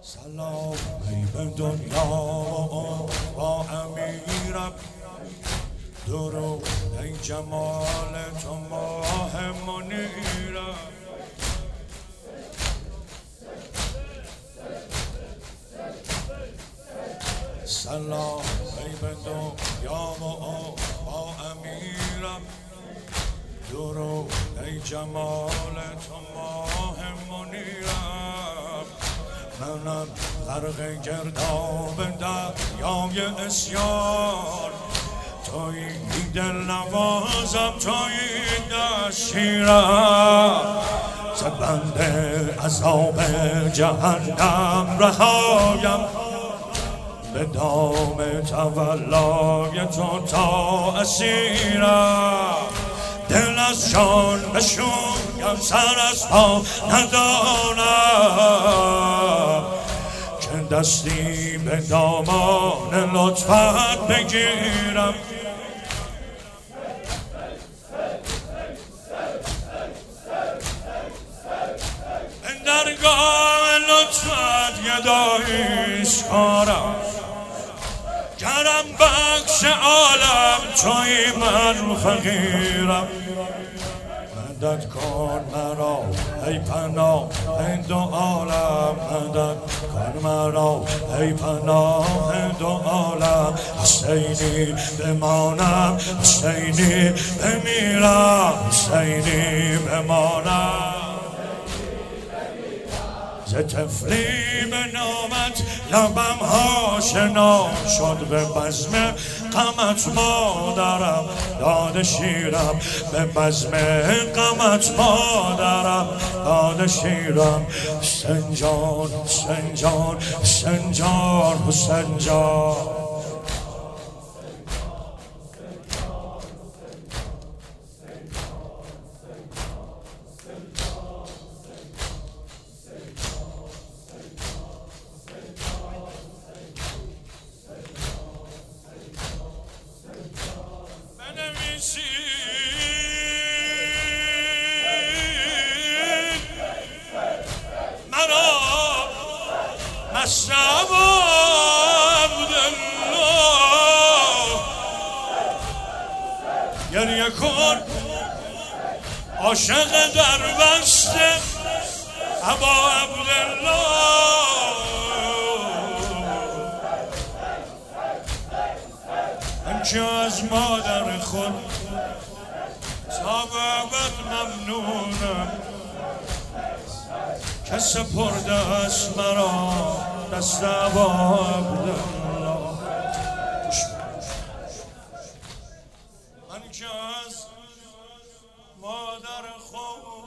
سلام ای به دنیا با امیرم، درود ای جمال تو ماه منیرم. سلام ای به دنیا با امیرم، درود ای جمال تو ماه منیرم. منم غرق گرداب دریای اسیان، توی دل نوازم، توی دستگیرم. ز بند عذاب جهنم رهایم، به دام تولای تو تا اسیرم. دل از جان بشویم، سر از پا ندارم، که دستی به دامان لطفت بگیرم. به درگاه لطفت گداییش کارم، کرم بخش عالم توی من فقیرم. مدد کن مرا ای پناه دو عالم، مدد کن مرا ای پناه دو عالم. حسینی بمانم، حسینی بمیرم، حسینی بمانم. ز طفلی به نامت لبم آشنا شد، به بزم غمت مادرم داده شیرم، به بزم غمت مادرم داده شیرم. حسین جان، حسین جان، حسین جان، حسین جان. مرا مشرب عبدالله گریه کن، عاشق در بسته ابا عبدالله. من که از مادر خود تا به ابد ممنونم، که سپرده است مرا دست ابا عبدالله. من که از مادر خود